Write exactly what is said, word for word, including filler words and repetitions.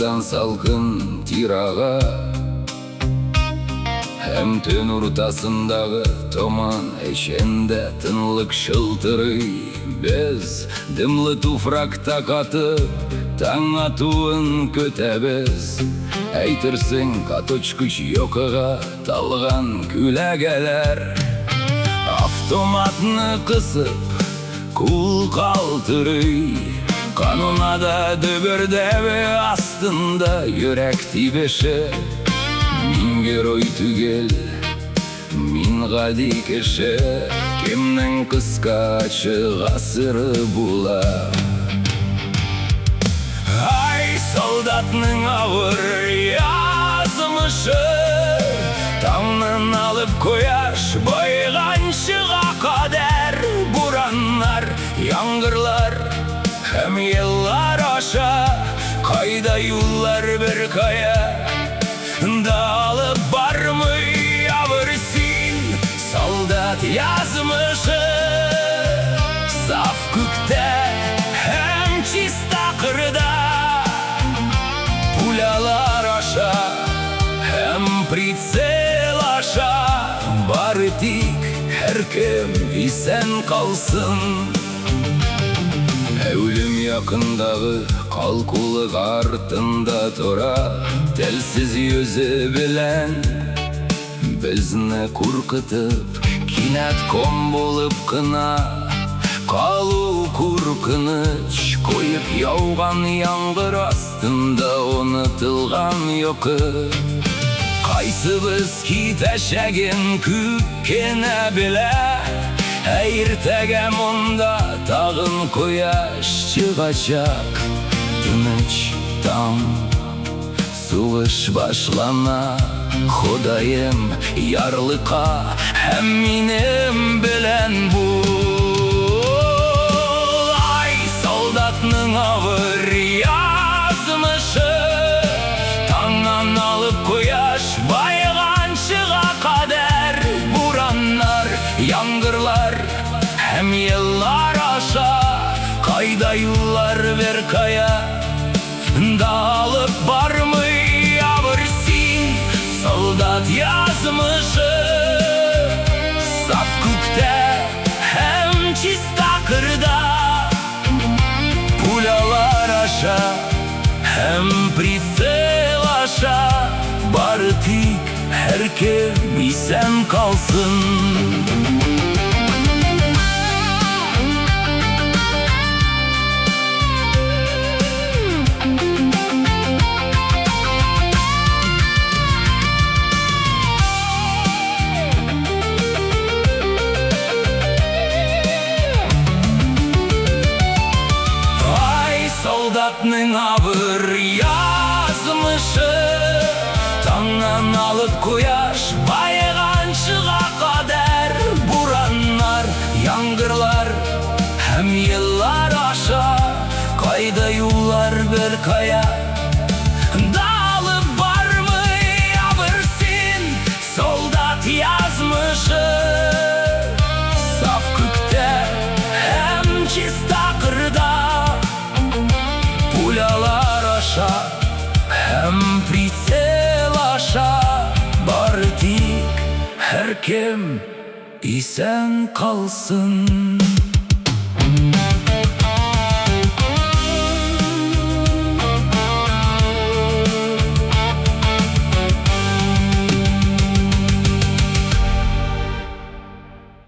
Кайрадан салкын тирага, Hem tün urtasındağı toman eşende tınlık şıltırый. Biz dimli tufrakta katıp taң atуын көтәбіз. Әйтерсің каточкыч йокыға талған күләгәләр. Автоматны кысып кул калтырый. Канунада дөбөрдәбе астында йөрәк тибеше. Мин герой түгел, мин гади кеше. Кемнең кыскачы гасыры була. Ай, солдатның авыр язмышы, таңнан алып кояш байганчыга кадәр. Бураннар, яңгырлар һәм еллар аша, кайда юллар бер кая. Да алып бармый авыр син солдат язмышы. Саф күктә һәм чиста кырда, пулялар аша һәм прицел аша. Бары тик һәркем исән калсын. Үлем якындагы калкулык артында тора, телсиз йөзе белән безне куркытып, кинәт ком булып кына калу куркыныч. Коеп яуган яңгыр астында онытылган йокы. Кайсыбыз китәчәген күп кенә белә. Иртәгә монда тагын кояш чыгачак. Тыныч таң, сугыш башлана. Ходаем ярлыка һәм минем белән бул. Ай, солдатның авыр язмышы, таңнан алып кояш байганчыга кадәр. Бураннар, яңгырлар һәм еллар аша, кайда юллар бер кая. Да алып бармый авыр син солдат язмышы. Саф күктә һәм чиста кырда, пулялар аша һәм прицел аша. Бары тик һәркем исән калсын. Солдатның авыр язмышы, таңнан алып кояш байганчыга кадәр. Бураннар, яңгырлар һәм еллар аша, кайда юллар бер кая. Да алып бармый авыр син солдат язмышы. Саф күктә һәм чиста кырда, пулялар аша һәм прицел аша. Бары тик һәркем исән калсын.